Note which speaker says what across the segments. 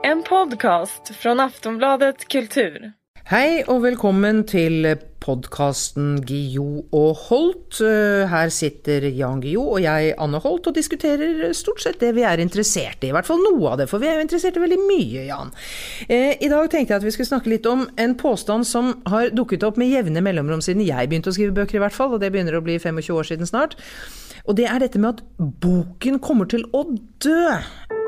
Speaker 1: En podcast från Aftonbladet Kultur.
Speaker 2: Hei og velkommen til podcasten Guillou og Holt. Her sitter Jan Guillou og jeg, Anne Holt, og diskuterer stort sett det vi er interessert i. I hvert fall noe av det, for vi er jo interessert i veldig mye, Jan. I dag tenkte jeg at vi skulle snakke litt om en påstand som har dukket opp med jevne mellomrom siden jeg begynte å skrive bøker i hvert fall, og det begynner å bli 25 år siden snart. Og det er dette med at boken kommer til å dø.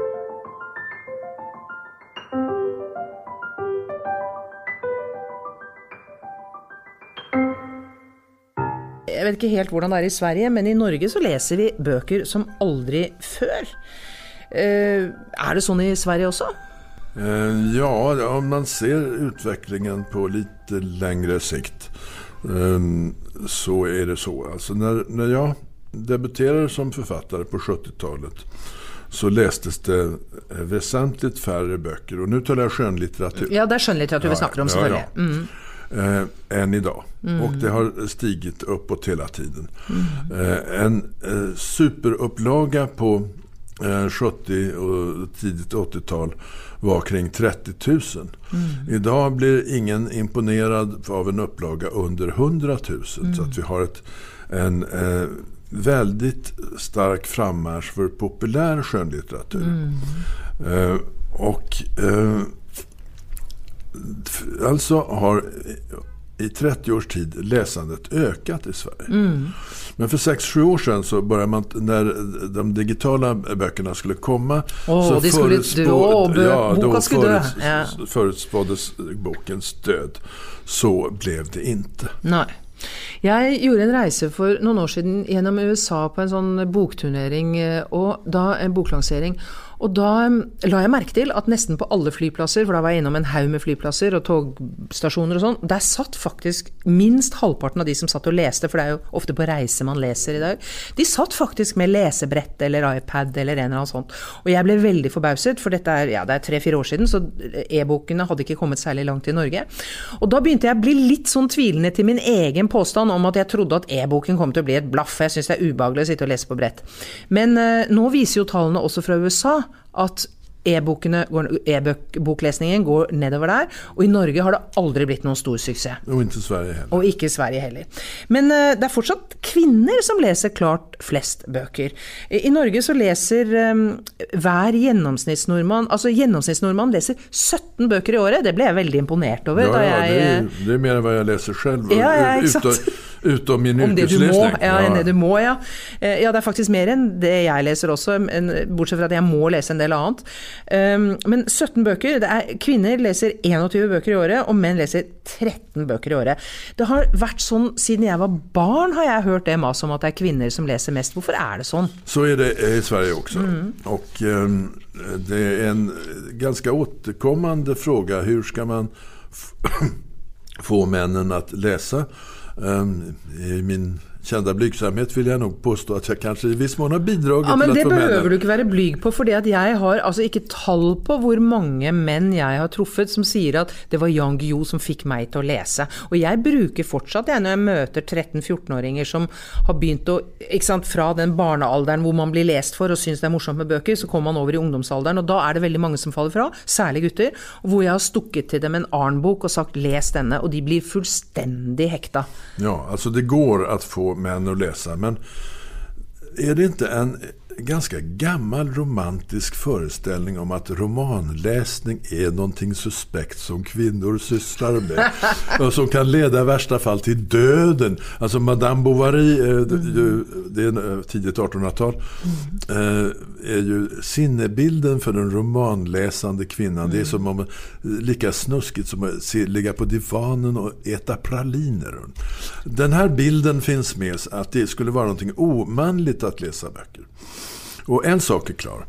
Speaker 2: Jeg vet ikke helt hvordan det er i Sverige, men i Norge så leser vi bøker som aldri før. Er det sånn i Sverige også?
Speaker 3: Ja, om man ser utvecklingen på lite längre sikt så är det så. Alltså när jag debuterade som författare på 70-talet så lästes det väsentligt färre böcker. Och nu talar jag skönlitteratur.
Speaker 2: Ja, det är skönlitteratur vi snackar om selvfølgelig.
Speaker 3: Ja. Än idag. Och det har stigit uppåt hela tiden. En superupplaga på 70 och tidigt 80-tal var kring 30 000. Idag blir ingen imponerad av en upplaga under 100 000. Så att vi har en väldigt stark frammarsch för populär skönlitteratur. Alltså har i 30 års tid läsandet ökat i Sverige. Men för 6-7 år sedan så började man, när de digitala böckerna skulle komma så förutspåddes bokens död. Så blev det inte.
Speaker 2: Nej. Jeg gjorde en reise for noen år siden gjennom USA på en sånn bokturnering og da en boklansering. Og da la jeg merke til at nesten på alle flyplasser, for da var jeg innom en haug med flyplasser og togstasjoner og sånn, der satt faktisk minst halvparten av de som satt og leste, for det er jo ofte på reise man leser i dag, de satt faktisk med lesebrett eller iPad eller en eller annen sånt. Og jeg ble veldig forbauset, for dette er 3-4 år siden, så e-bokene hadde ikke kommet særlig langt i Norge. Og da begynte jeg å bli litt sånn tvilende til min egen påstand om at jeg trodde at e-boken kom til å bli et blaff. Jeg synes det er ubehagelig å sitte og lese på brett. Men nå viser jo tallene også fra USA at e-boklesningen går nedover der, og i Norge har det aldri blitt noen stor suksess.
Speaker 3: Og ikke Sverige heller.
Speaker 2: Og ikke Sverige heller. Men det er fortsatt kvinner som leser klart flest bøker. I Norge så leser hver gjennomsnittsnordmann, altså gjennomsnittsnordmann leser 17 bøker i året. Det ble jeg veldig imponert over.
Speaker 3: Det er mer enn hva jeg leser selv.
Speaker 2: Ja, ikke sant?
Speaker 3: Utom min yrkeslesning.
Speaker 2: Det du må, ja. Ja, det er faktisk mer enn det jeg leser også, bortsett fra at jeg må lese en del annet. Men 17 bøker, kvinner leser 21 bøker i året, og menn leser 13 bøker i året. Det har vært sånn, siden jeg var barn har jeg hørt det mas om at det er kvinner som leser mest. Hvorfor er det sånn?
Speaker 3: Så är det i Sverige också. Och det är en ganska återkommande fråga. Hur ska man få männen att läsa? I min kända blygsamhet vill jag nog påstå att jag kanske i viss mån har bidragit till att få
Speaker 2: men det
Speaker 3: männen.
Speaker 2: behöver du ikke være blyg på, fordi at jeg har altså ikke tall på hvor mange menn jeg har truffet som sier at det var Jan Guillou som fikk meg til å lese. Og jeg bruker fortsatt når jeg møter 13-14-åringer som har begynt å, ikke sant, fra den barnealderen hvor man blir lest for og synes det er morsomt med bøker, så kommer man over i ungdomsalderen, og da er det veldig mange som faller fra, særlig gutter, hvor jeg har stukket til dem en Arn-bok og sagt les denne, og de blir fullstendig hekta.
Speaker 3: Ja, alltså det går att få män att läsa, men är det inte en ganska gammal romantisk föreställning om att romanläsning är någonting suspekt som kvinnor sysslar med och som kan leda i värsta fall till döden. Alltså Madame Bovary, det är tidigt 1800-tal, är ju sinnebilden för den romanläsande kvinnan. Det är som om lika snuskigt som att ligga på divanen och äta praliner. Den här bilden finns med, att det skulle vara någonting omanligt att läsa böcker. Och en sak är klar.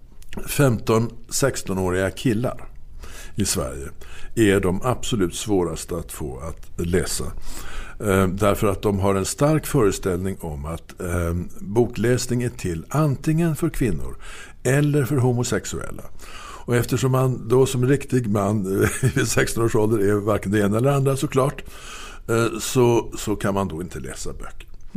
Speaker 3: 15-16-åriga killar i Sverige är de absolut svåraste att få att läsa. Därför att de har en stark föreställning om att bokläsning är till antingen för kvinnor eller för homosexuella. Och eftersom man då som riktig man vid 16 års ålder är varken det ena eller andra såklart, så kan man då inte läsa böcker.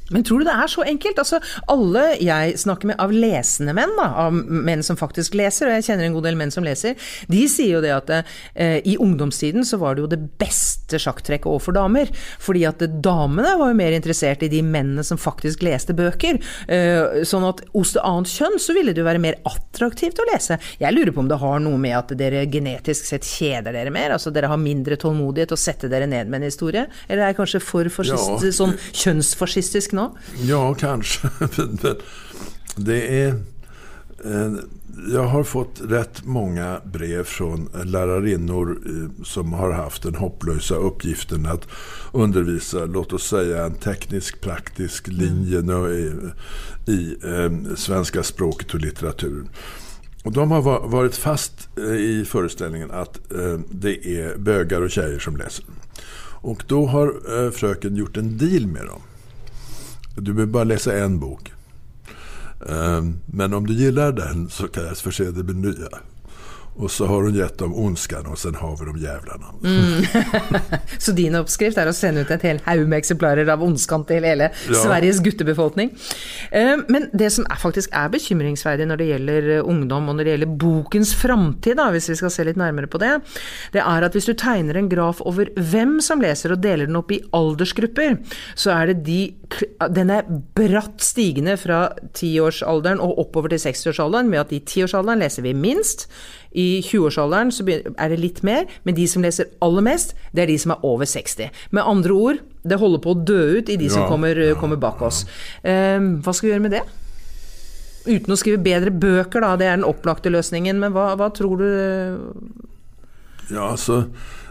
Speaker 2: Men tror du det er så enkelt? Altså, alle jeg snakker med av lesende menn, da, av menn som faktisk leser, og jeg kjenner en god del menn som leser, de sier jo det at i ungdomstiden så var det jo det beste sjakktrekket overfor damer, fordi at damene var jo mer interessert i de mennene som faktisk leste bøker, sånn at hos det annet kjønn så ville det jo være mer attraktivt å lese. Jeg lurer på om det har noe med at dere genetisk sett kjeder dere mer, altså dere har mindre tålmodighet å sette dere ned med en historie, eller er det kanskje for fascistisk, sånn kjønnsfascistisk nå?
Speaker 3: Ja, kanske. Det är... Jag har fått rätt många brev från lärarinnor som har haft den hopplösa uppgiften att undervisa, låt oss säga, en teknisk-praktisk linje i svenska språket och litteraturen. Och de har varit fast i föreställningen att det är bögar och tjejer som läser. Och då har fröken gjort en deal med dem. Du behöver bara läsa en bok. Men om du gillar den så kan jag förse dig med nya. Och så har hon gett dem ondskan och sen har vi de jävlarna.
Speaker 2: Så din oppskrift er å sende ut et helt haug med eksemplarer av ondskan til hele Sveriges guttebefolkning. Men det som faktisk er bekymringsverdig når det gjelder ungdom og når det gjelder bokens framtid, da, hvis vi skal se litt nærmere på det, det er at hvis du tegner en graf over hvem som leser og deler den opp i aldersgrupper, så er det den er bratt stigende fra 10-årsalderen og oppover til 60-årsalderen, med at i 10-årsalderen leser vi minst. I 20-årsalderen så er det litt mer, men de som leser aller mest, det er de som er over 60. Med andre ord, det holder på å dø ut i de som kommer bak oss. Hva skal vi gjøre med det? Uten å skrive bedre bøker da, det er den opplagte løsningen, men hva tror du?
Speaker 3: Ja, alltså...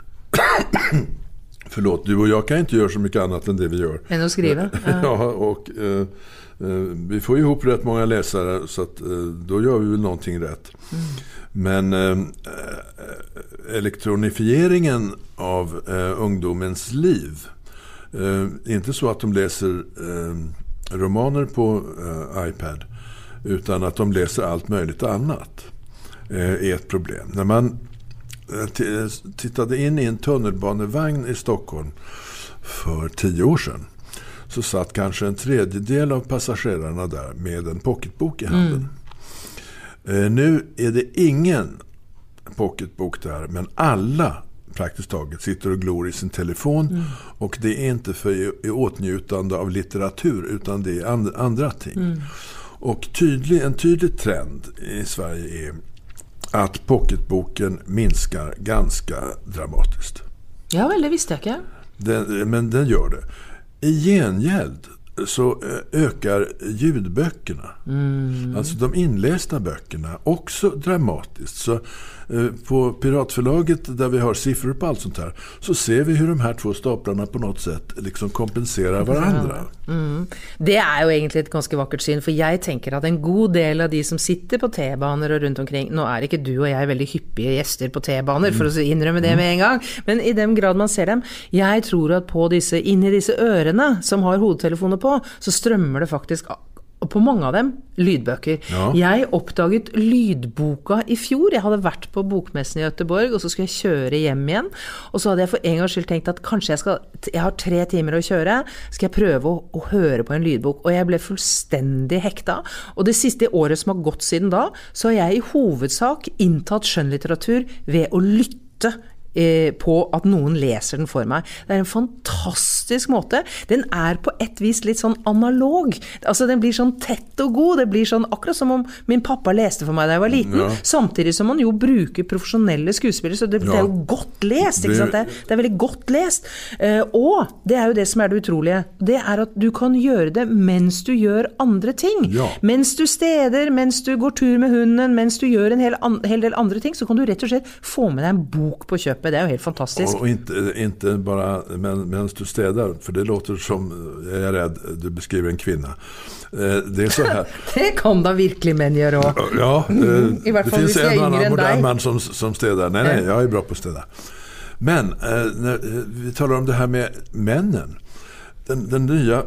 Speaker 3: Förlåt, du och jag kan inte göra så mycket annat än det vi gör.
Speaker 2: Än att skriva?
Speaker 3: Ja, och vi får ihop rätt många läsare så att då gör vi väl någonting rätt. Men elektronifieringen av ungdomens liv, inte så att de läser romaner på iPad, utan att de läser allt möjligt annat, är ett problem. När man tittade in i en tunnelbanevagn i Stockholm för 10 år sedan, så satt kanske en tredjedel av passagerarna där med en pocketbok i handen. Nu är det ingen pocketbok där, men alla praktiskt taget sitter och glor i sin telefon, och det är inte för i åtnjutande av litteratur, utan det är andra ting. Och en tydlig trend i Sverige är att pocketboken minskar ganska dramatiskt.
Speaker 2: Ja, väl, det visste jag inte.
Speaker 3: Men den gör det. I gengäld så ökar ljudböckerna. Alltså de inlästa böckerna också dramatiskt. Så på Piratförlaget, där vi har siffror på allt sånt här, så ser vi hur de här två staplarna på något sätt liksom kompenserar varandra.
Speaker 2: Det är ju egentligen ett ganska vackert syn, för jag tänker att en god del av de som sitter på T-baner och runt omkring, nu är inte du och jag väldigt hyppiga gäster på T-baner för att inrömma det med en gång, men i den grad man ser dem, jag tror att på inne i disse ørene som har hodetelefoner på, så strømmer det faktisk på mange av dem lydbøker. Ja. Jeg oppdaget lydboka i fjor. Jeg hadde vært på bokmessen i Göteborg, og så skulle jeg kjøre hjem igjen. Og så hadde jeg for en gangs skyld tenkt at kanskje jeg har 3 timer å kjøre, skal jeg prøve å høre på en lydbok. Og jeg ble fullstendig hekta. Og det siste året som har gått siden da, så har jeg i hovedsak inntatt skjønnlitteratur ved å lytte på at noen leser den for meg. Det er en fantastisk måte. Den er på et vis litt sånn analog. Altså den blir sånn tett og god. Det blir sånn akkurat som om min pappa leste for meg da jeg var liten. Ja. Samtidig som man jo bruker profesjonelle skuespillere, så det er jo godt lest, ikke sant? Det er veldig godt lest. Og det er jo det som er det utrolige. Det er at du kan gjøre det mens du gjør andre ting. Ja. Mens du steder, mens du går tur med hunden, mens du gjør en hel del andre ting, så kan du rett og slett få med deg en bok på kjøpet. Det är ju helt fantastiskt.
Speaker 3: Och inte bara medan du städar, för det låter som, jag är rädd, du beskriver en kvinna. Det är så här.
Speaker 2: Det kan da virkelig män göra också.
Speaker 3: Ja, det finns en annan modern man som städar. Nej, jag är bra på att städa. Men när vi talar om det här med männen. Den nya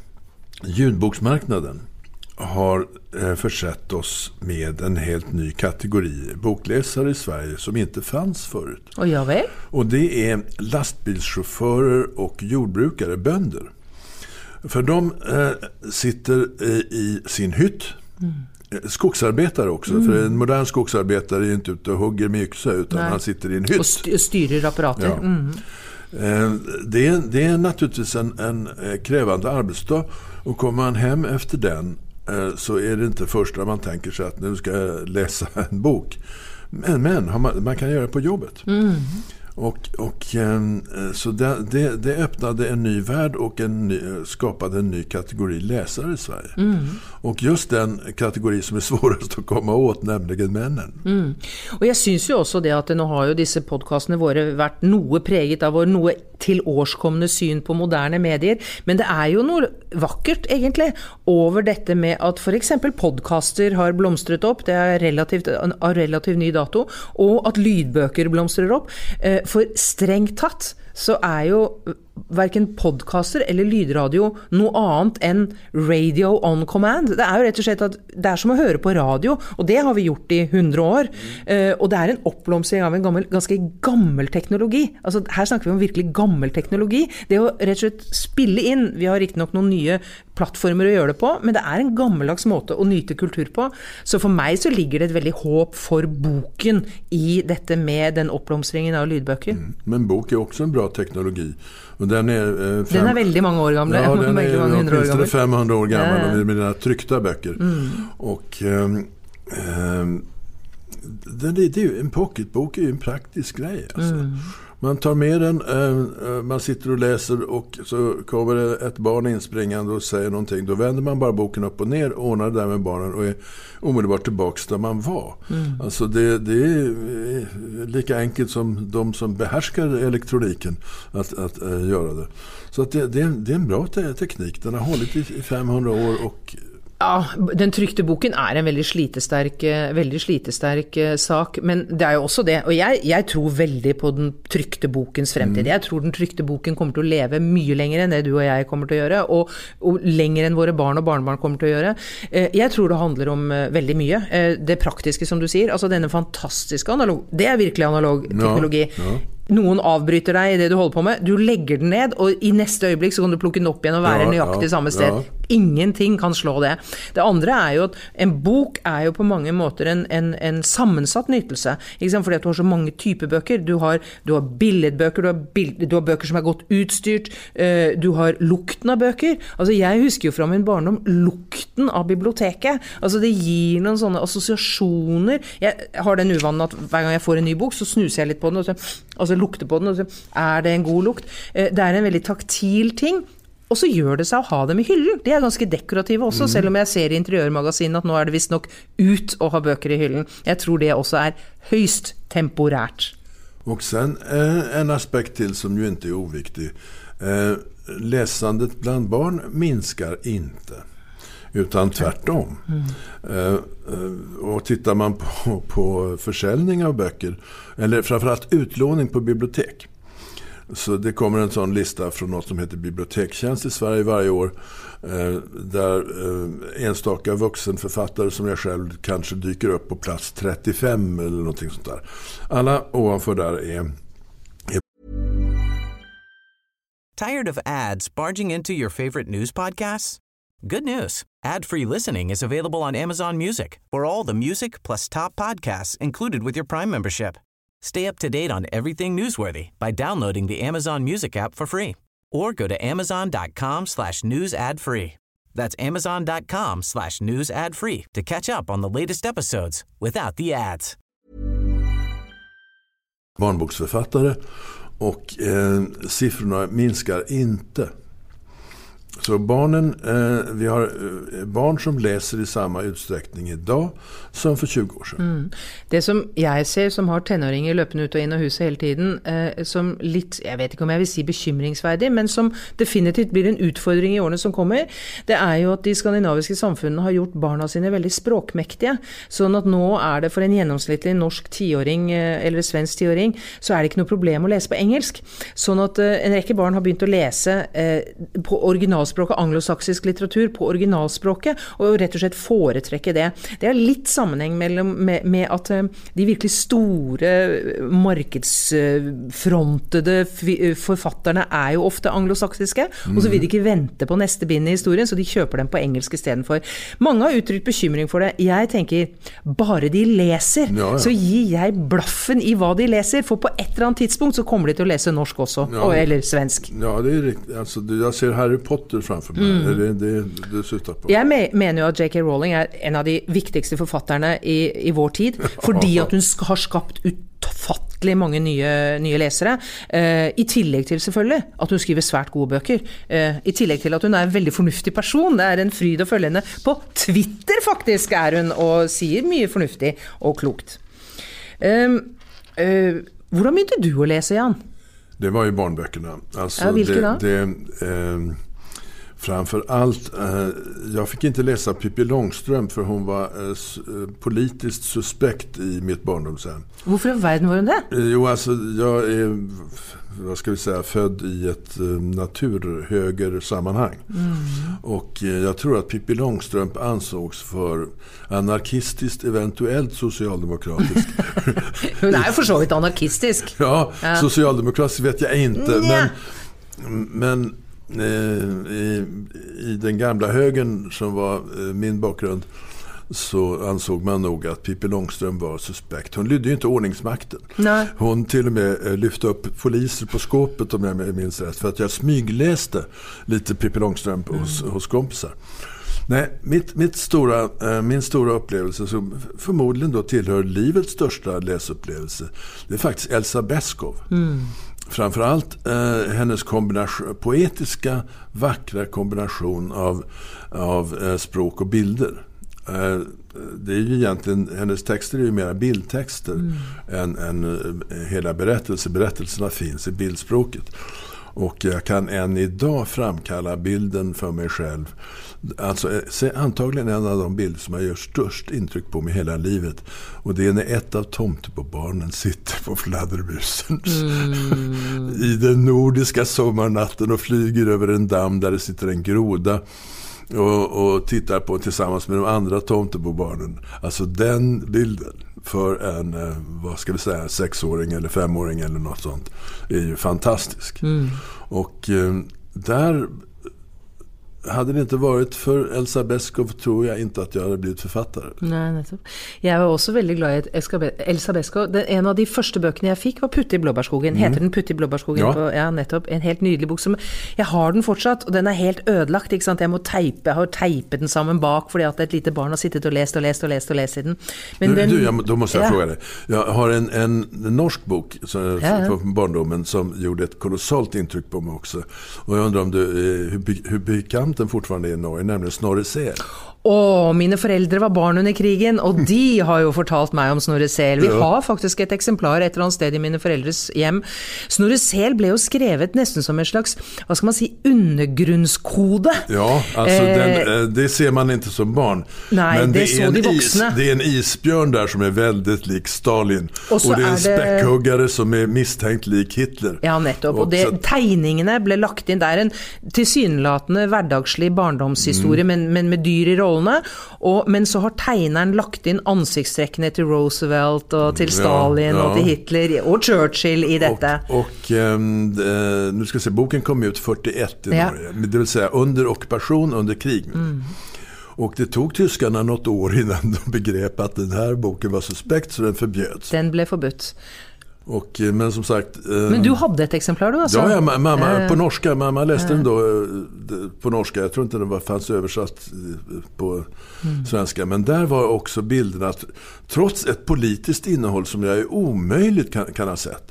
Speaker 3: ljudboksmarknaden har försett oss med en helt ny kategori bokläsare i Sverige som inte fanns förut.
Speaker 2: Och jag vet.
Speaker 3: Och det är lastbilschaufförer och jordbrukare, bönder. För de sitter i sin hytt. Skogsarbetare också, för en modern skogsarbetare är inte ute och hugger med yxa utan han sitter i en hytt.
Speaker 2: Och styrer apparater.
Speaker 3: Ja. Det är naturligtvis en krävande arbetsdag, och kommer man hem efter den så är det inte första man tänker sig att nu ska jag läsa en bok. Men man kan göra det på jobbet. Så det öppnade en ny värld och skapade en ny kategori läsare i Sverige. Och just den kategori som är svårast att komma åt, nämligen männen.
Speaker 2: Og jeg synes jo også det at nå har jo disse podcastene våre vært noe preget av vår noe tilårskomne syn på moderne medier, men det er jo noe vakkert egentlig over dette med at for eksempel podcaster har blomstret opp, det er relativt ny dato, og at lydbøker blomstrer opp, for strengt tatt så er jo hverken podcaster eller lydradio noe annet enn radio on command. Det er jo rett og slett at det er som å høre på radio, og det har vi gjort i 100 år. Og det er en oppblomstring av en ganske gammel teknologi. Altså, her snakker vi om virkelig gammel teknologi. Det å rett og slett spille inn, vi har ikke nok noen nye plattformer å gjøre det på, men det er en gammeldags måte å nyte kultur på. Så for meg så ligger det et veldig håp for boken i dette med den oppblomstringen av lydbøker.
Speaker 3: Men bok är också en bra teknologi. Och den
Speaker 2: är väldigt många år gammal.
Speaker 3: Ja, den är åtminstone 500 år gammal med dina tryckta böcker. Och det är ju en pocketbok är ju en praktisk grej alltså. Man tar med den, man sitter och läser och så kommer det ett barn inspringande och säger någonting. Då vänder man bara boken upp och ner, ordnar det där med barnen och är omedelbart tillbaks där man var. Alltså det är lika enkelt som de som behärskar elektroniken att göra det. Så att det är en bra teknik. Den har hållit i 500 år och
Speaker 2: ja, den trykte boken er en veldig slitesterk sak, men det er jo også det, og jeg tror veldig på den trykte bokens fremtid. Jeg tror den trykte boken kommer til å leve mye lenger enn det du og jeg kommer til å gjøre, og lenger enn våre barn og barnebarn kommer til å gjøre. Jeg tror det handler om veldig mye. Det praktiske, som du sier, altså denne fantastiske det er virkelig analog teknologi. Ja. Noen avbryter deg i det du holder på med, du legger den ned, og i neste øyeblikk så kan du plukke den opp igjen og være nøyaktig samme sted. Ingenting kan slå det. Det andre er jo at en bok er jo på mange måter en sammensatt nytelse, ikke sant? Fordi at du har så mange typer bøker. Du har billedbøker, du har bøker som er godt utstyrt, du har lukten av bøker. Altså jeg husker jo fra min barndom lukten av biblioteket. Altså det gir noen sånne assosiasjoner. Jeg har den uvanen at hver gang jeg får en ny bok, så snuser jeg litt på den, og så lukter på den, og så er det en god lukt. Det er en veldig taktil ting. Og så gjør det seg å ha dem i hyllen. De er ganske dekorative også, selv om jeg ser i interiørmagasinet at nå er det visst nok ut å ha bøker i hyllen. Jeg tror det også er høyst temporärt.
Speaker 3: Och sen en aspekt till som ju inte är oviktig. Läsandet bland barn minskar inte, utan tvärtom. Och tittar man på försäljning av böcker, eller framförallt utlåning på bibliotek, så det kommer en sån lista från något som heter Bibliotekstjänst i Sverige varje år, där enstaka vuxenförfattare som jag själv kanske dyker upp på plats 35 eller någonting sånt där. Alla ovanför där är
Speaker 4: Tired of ads barging into your favorite news podcasts? Good news. Ad-free listening is available on Amazon Music for all the music plus top podcasts included with your Prime membership. Stay up to date on everything newsworthy by downloading the Amazon Music app for free or go to amazon.com/news ad free. That's amazon.com/news ad free to catch up on the latest episodes without the ads.
Speaker 3: Barnboksförfattare och siffrorna minskar inte. Så barnen, vi har barn som läser i samma utsträckning idag som för 20 år sedan.
Speaker 2: Det som jeg ser som har tenåringer løpende ut og inn av huset hele tiden, som litt, jeg vet ikke om jeg vil si bekymringsverdig, men som definitivt blir en utfordring i årene som kommer, det er jo at de skandinaviske samfunnene har gjort barna sine veldig språkmektige, sånn at nå er det for en gjennomsnittlig norsk 10-åring eller svensk 10-åring, så er det ikke noe problem å lese på engelsk. Sånn at en rekke barn har begynt å lese på original originalspråket, anglosaksisk litteratur på originalspråket, og rett og slett foretrekke det. Det litt sammenheng med at de virkelig store markedsfrontede forfatterne jo ofte anglosaksiske, og så vil de ikke vente på neste bind i historien, så de kjøper dem på engelsk i stedet for. Mange har uttrykt bekymring for det. Jeg tenker, bare de leser, så gir jeg blaffen i hva de leser, for på et eller annet tidspunkt så kommer de til å lese norsk også, eller svensk.
Speaker 3: Ja, det riktig. Altså, jeg ser Harry Potter framfor meg. Det slutter på.
Speaker 2: Jeg mener jo at J.K. Rowling en av de viktigste forfatterne i vår tid, fordi at hun har skapt utfattelig mange nye lesere, i tillegg til selvfølgelig at hun skriver svært gode bøker, i tillegg til at hun en veldig fornuftig person. Det en fryd å følge henne. På Twitter faktisk hun, og sier mye fornuftig og klokt. Hvordan begynte du å lese, Jan?
Speaker 3: Det var ju barnböckerna. Alltså
Speaker 2: vilka
Speaker 3: då? Framför allt, jag fick inte läsa Pippi Långstrump för hon var politiskt suspekt i mitt barndomshem.
Speaker 2: Varför i världen var hon det?
Speaker 3: Jo, alltså jag vad ska vi säga, född i ett naturhögersammanhang. Och jag tror att Pippi Långstrump ansågs för anarkistiskt, eventuellt socialdemokratisk.
Speaker 2: Hon ju för så vidt anarkistisk.
Speaker 3: Ja, socialdemokratisk vet jag inte, men i den gamla högern som var min bakgrund så ansåg man nog att Pippi Långstrump var suspekt. Hon lydde ju inte ordningsmakten.
Speaker 2: Nej.
Speaker 3: Hon till och med lyfte upp poliser på skåpet om jag minns rätt, för att jag smygläste lite Pippi Långstrump hos kompisar. Nej, min stora upplevelse som förmodligen då tillhör livets största läsupplevelse, det faktiskt Elsa Beskow. Framförallt hennes poetiska, vackra kombination av språk och bilder. Det ju egentligen, hennes texter ju mera bildtexter än hela berättelserna finns i bildspråket. Och jag kan än idag framkalla bilden för mig själv. Alltså antagligen en av de bilder som jag gör störst intryck på mig hela livet. Och det när ett av Tomtebobarnen sitter på fladdermusen i den nordiska sommarnatten och flyger över en damm där det sitter en groda och tittar på tillsammans med de andra Tomtebobarnen. Alltså den bilden för en, vad ska vi säga, 6-åring eller 5-åring eller något sånt är ju fantastisk. Och där hade det inte varit för Elsa Beskow tror jag inte att jag hade blivit författare.
Speaker 2: Nej, nettopp. Jeg var også veldig glad i Elsa Beskow. En av de første bøkene jeg fikk var Putte i blåbærskogen. Heter den Putte i blåbærskogen? Ja, nettopp. En helt nydelig bok som jeg har den fortsatt, og den helt ødelagt, ikke sant? Jeg har teipet den sammen bak fordi at et lite barn har sittet og lest i den. Men
Speaker 3: då måste jag fråga dig. Jag har en norsk bok på barndomen som gjorde ett kolossalt intryck på mig också. Och jag undrar om hur bekant den fortfarande i Norge, nemlig Snorre Sel.
Speaker 2: Mine foreldre var barn under krigen, og de har jo fortalt meg om Snorre Sel. Vi har faktisk et eksemplar et eller annet sted i mine foreldres hjem. Snorre Sel ble jo skrevet nesten som en slags, hva skal man si, undergrunnskode.
Speaker 3: Ja, alltså det ser man inte som barn.
Speaker 2: Nej, men det så de voksne.
Speaker 3: Det en isbjørn där som är väldigt lik Stalin. Og det en späckhuggare som är misstänkt lik Hitler.
Speaker 2: Ja, nettopp. Og tegningene ble lagt inn. Det en tilsynelatende hverdagslig barndomshistorie, men med dyr i rollen. Men så har tegneren lagt inn ansiktstrekkene til Roosevelt og til Stalin og til Hitler og Churchill i dette.
Speaker 3: Och nu ska jag se, boken kom ut 41 i Norge, det vill säga under ockupation, under krig. Och det tog tyskarna något år innan de begrep att den här boken var suspekt, så den förbjöds.
Speaker 2: Den blev förbudt.
Speaker 3: Men som sagt
Speaker 2: men du hade ett exemplar då alltså?
Speaker 3: Ja, mamma på norska, mamma läste den då på norska. Jag tror inte den fanns översatt på svenska, men där var också bilderna att trots ett politiskt innehåll som jag är omöjligt kan ha sett.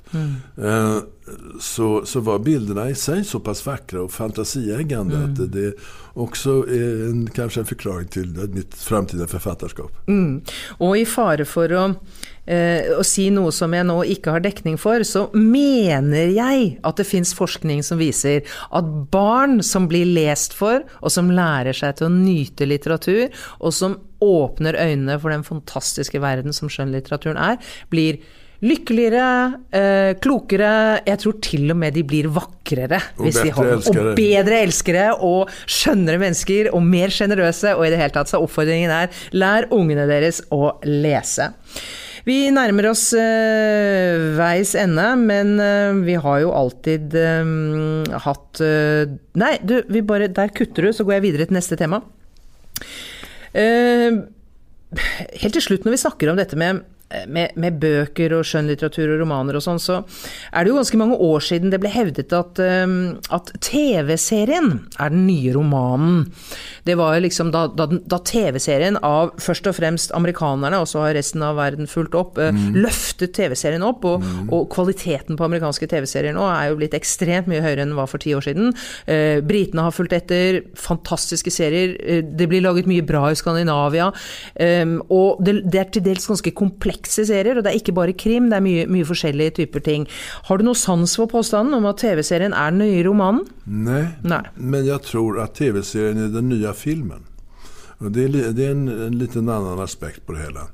Speaker 3: Så var bilderna i sig så pass vackra och fantasieggande att det också är kanske en förklaring till mitt framtida författarskap.
Speaker 2: Och i fare för å si noe som jeg nå ikke har dekning for, så mener jeg at det finnes forskning som viser at barn som blir lest for, og som lærer seg til å nyte litteratur, og som åpner øynene for den fantastiske verden som skjønnlitteraturen blir lykkeligere, klokere, jeg tror til og med de blir vakrere.
Speaker 3: Og
Speaker 2: bedre elskere, og skjønnere mennesker, og mer generøse, og i det hele tatt så oppfordringen lær ungene deres å lese. Vi nærmer oss veis ende, men vi har jo alltid hatt... Nei, der kutter du, så går jeg videre til neste tema. Helt til slutt når vi snakker om dette med bøker og skjønnlitteratur og romaner og sånn, så det jo ganske mange år siden det ble hevdet at TV-serien den nye romanen. Det var liksom da TV-serien av først og fremst amerikanerne, og så har resten av verden fulgt opp, løftet TV-serien opp, og kvaliteten på amerikanske TV-serier nå jo blitt ekstremt mye høyere enn den var for 10 år siden. Britene har fulgt etter, fantastiske serier, det blir laget mye bra i Skandinavia, og det til dels ganske komplekse serier, og det ikke bare krim, det mye forskjellige typer ting. Har du noe sans for påstanden om at TV-serien den nye romanen?
Speaker 3: Nej, men jag tror att TV-serien den nya filmen. Och det är en liten annan aspekt på det hela.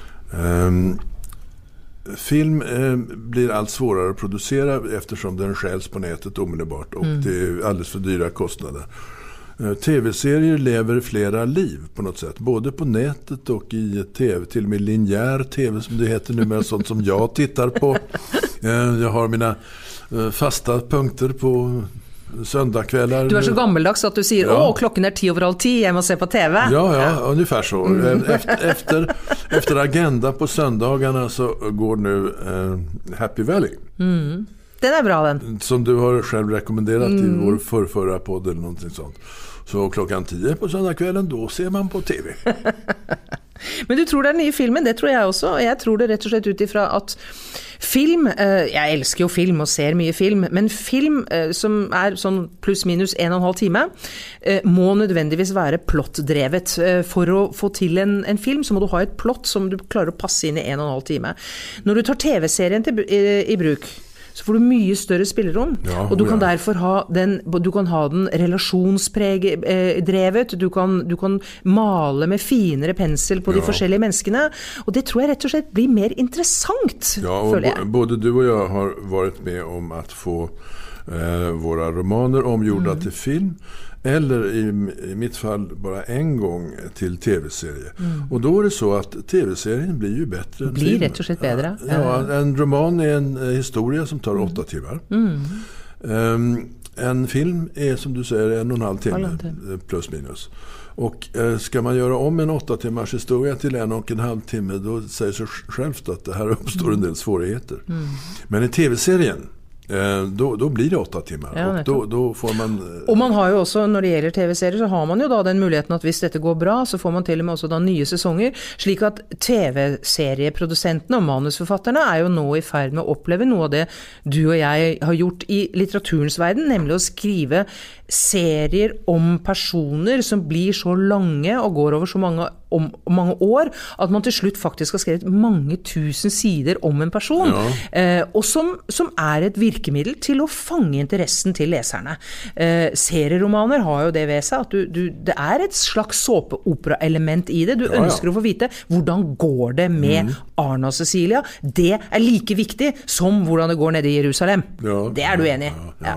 Speaker 3: Film blir allt svårare att producera eftersom den skäls på nätet omedelbart och det är alldeles för dyra kostnader. TV-serier lever flera liv på något sätt, både på nätet och i TV, till och med linjär TV som det heter nu, med sånt som jag tittar på. Jag har mina fasta punkter på söndagskvällar.
Speaker 2: Du så gammeldags att du säger, klockan 10:10, jag måste se på TV.
Speaker 3: Ja, ungefär så. Efter agenda på söndagarna så går nu Happy Valley.
Speaker 2: Den bra den.
Speaker 3: Som du har själv rekommenderat i vår förra podd eller någonting sånt. Så klockan 10 på söndagskvällen, då ser man på TV.
Speaker 2: Men du tror det nye filmen, det tror jeg også, og jeg tror det rett og slett ut ifra at film, jeg elsker jo film og ser mye film, men film som sånn pluss minus 1,5 time, må nødvendigvis være plottdrevet. For å få til en film så må du ha et plott som du klarer å passe inn i 1,5 time. Når du tar TV-serien i bruk, så får du mye større spillerom, og du kan derfor ha den relasjonsdrevet, du kan male med finere pensel på de forskjellige menneskene, og det tror jeg rett og slett blir mer interessant, føler jeg.
Speaker 3: Både du og jeg har vært med om att få våra romaner omgjorda till film, eller i mitt fall bara en gång till tv-serie. Och då är det så att tv-serien blir ju bättre än
Speaker 2: filmen. Blir rätt och slett bättre.
Speaker 3: Ja, en roman är en historia som tar 8 timmar. En film är som du säger 1,5 timme plus minus. Och ska man göra om en 8 timmars historia till 1,5 timme, då säger sig självt att det här uppstår en del svårigheter. Men i tv-serien då blir det 8 timmar och då får man
Speaker 2: och man har ju också, när det gäller tv-serier så har man ju då den möjligheten att hvis dette går bra så får man till och med också då nya säsonger, slik att tv-serieproducenterna och manusförfattarna ju nå i färd med att uppleva något av det du och jag har gjort i litteraturens värld, nämligen att skriva serier om personer som blir så långa och går över så många år att man till slut faktiskt har skrivit många tusen sidor om en person och som ett virkemiddel til å fange interessen til leserne. Serieromaner har jo det ved seg at det et slags såpeopera-element i det. Du ønsker å få vite hvordan går det med Arne og Cecilia. Det like viktig som hvordan det går nede i Jerusalem. Det du enig i? Ja.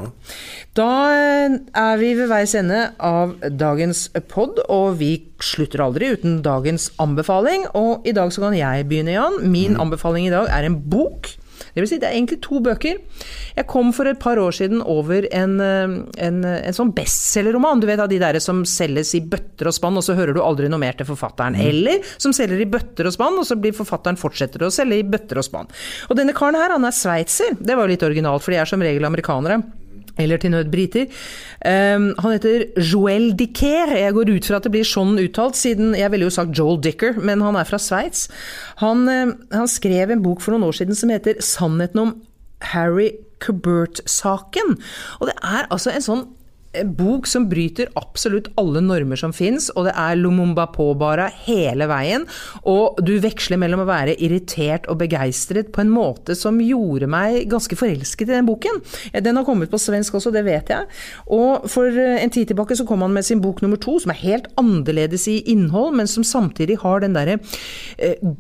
Speaker 2: Da vi ved veis ende av dagens podd, og vi slutter aldri uten dagens anbefaling, og i dag så kan jeg begynne, Jan. Min anbefaling i dag en bok. Det vil si, det egentlig 2 bøker. Jeg kom for et par år siden over en sånn bestsellerroman. Du vet av de der som selges i bøtter og spann, og så hører du aldri noe mer til forfatteren. Eller som selger i bøtter og spann, og så blir forfatteren fortsetter å selge i bøtter og spann. Og denne karen her, han sveitser. Det var jo litt originalt, for de som regel amerikanere. Eller til nød briter. Han heter Joel Dicker. Jeg går ut fra at det blir sånn uttalt, siden jeg ville jo sagt Joel Dicker, men han fra Sveits. Han skrev en bok for noen år siden som heter Sannheten om Harry Quebert-saken. Og det altså en sånn bok som bryter absolutt alle normer som finnes, og det Lumumba påbara hele veien, og du veksler mellom å være irritert og begeistret på en måte som gjorde meg ganske forelsket i den boken. Den har kommet på svensk også, det vet jeg. Og for en tid tilbake så kom han med sin bok nummer 2, som helt annerledes i innhold, men som samtidig har den der godt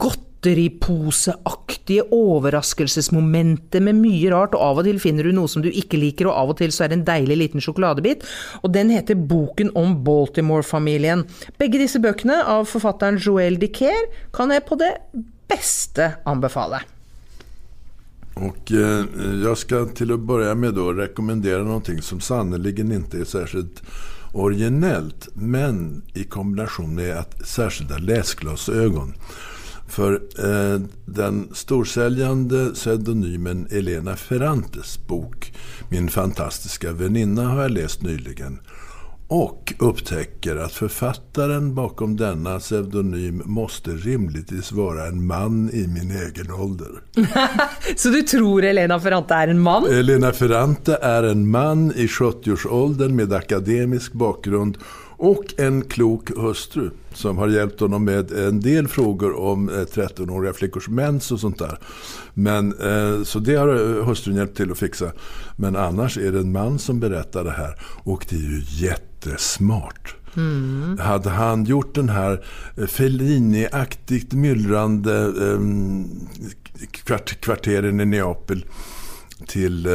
Speaker 2: godteriposeaktige overraskelsesmomenter med mye rart, og av og til finner du noe som du ikke liker, og av og til så er det en deilig liten sjokoladebit, og den heter Boken om Baltimore-familien. Begge disse bøkene av forfatteren Joël Dicker kan jeg på det bästa anbefala.
Speaker 3: Och jag ska till att börja med då rekommendera någonting som sannoliken inte är särskilt originellt, men i kombination med att särskilda läsglasögon. För den storsäljande pseudonymen Elena Ferrantes bok Min fantastiska väninna har jag läst nyligen. Och upptäcker att författaren bakom denna pseudonym måste rimligtvis vara en man i min egen ålder.
Speaker 2: Så du tror Elena Ferrante är en man?
Speaker 3: Elena Ferrante är en man i 70-årsåldern med akademisk bakgrund och en klok hustru som har hjälpt honom med en del frågor om 13-åriga flickors mens och sånt där. Men, så det har hustrun hjälpt till att fixa. Men annars är det en man som berättar det här, och det är ju jättesmart. Hade han gjort den här Fellini-aktigt myllrande kvarteren i Neapel till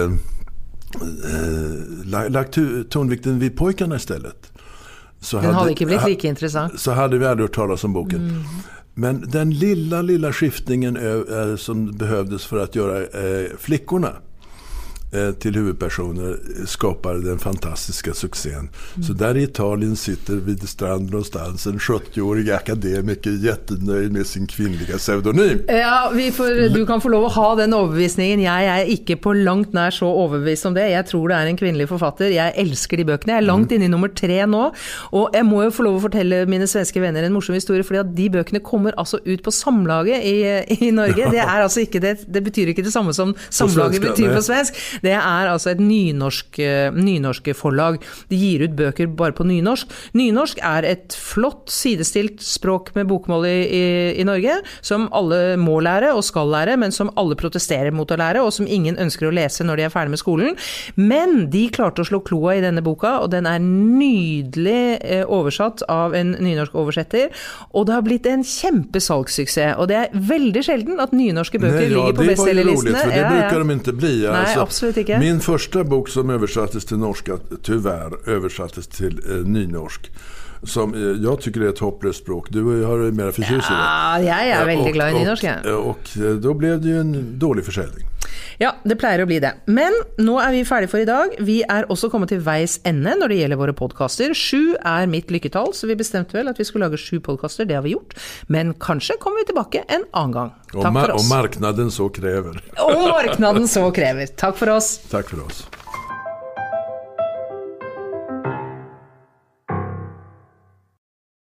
Speaker 3: lagt tonvikten vid pojkarna istället.
Speaker 2: Den hade inte blivit lika intressant.
Speaker 3: Så hade vi aldrig hört talas om boken. Men den lilla skiftningen som behövdes för att göra flickorna till huvudpersoner skapar den fantastiska succén. Så där i Italien sitter vid stranden någonstans en 70-årig akademiker jättenöjd med sin kvinnliga pseudonym.
Speaker 2: Ja, du kan få lov att ha den overbevisningen. Jeg er ikke på langt nær så overbevist om det. Jeg tror det er en kvinnelig forfatter. Jeg elsker de bøkene. Jeg er langt inne i nummer 3 nå. Og jeg må jo få lov å fortelle mine svenske venner en morsom historie, fordi at de bøkene kommer altså ut på samlaget i Norge. Det er altså ikke det betyr ikke det samme som samlaget betyr på svensk. Det er altså et nynorsk forlag. De gir ut bøker bare på nynorsk. Nynorsk er et flott sidestilt språk med bokmål i Norge, som alle må lære og skal lære, men som alle protesterer mot å lære, og som ingen ønsker å lese når de er ferdig med skolen. Men de klarte å slå kloa i denne boka, og den er nydelig oversatt av en nynorsk oversetter, og det har blitt en kjempesalgssuksess, og det er veldig sjelden at nynorske bøker ligger på bestsellerlistene.
Speaker 3: Det brukar de inte bli.
Speaker 2: Nej,
Speaker 3: alltså,
Speaker 2: absolut inte.
Speaker 3: Min första bok som översattes till norska, tyvärr översattes till nynorsk, som jag tycker är ett hopplöst språk. Du har ju mera förtjus i det.
Speaker 2: Ja, jag är väldigt glad i nynorsk.
Speaker 3: Och då blev det ju en dårlig försäljning.
Speaker 2: Ja, det pleier å bli det. Men nå er vi ferdige for i dag. Vi er også kommet til veis ende når det gjelder våre podcaster. 7 er mitt lykketall, så vi bestemte vel at vi skulle lage 7 podcaster. Det har vi gjort. Men kanskje kommer vi tilbake en annen gang. Takk for oss.
Speaker 3: Og marknaden så krever.
Speaker 2: Og marknaden så krever. Takk for oss.
Speaker 3: Takk for oss.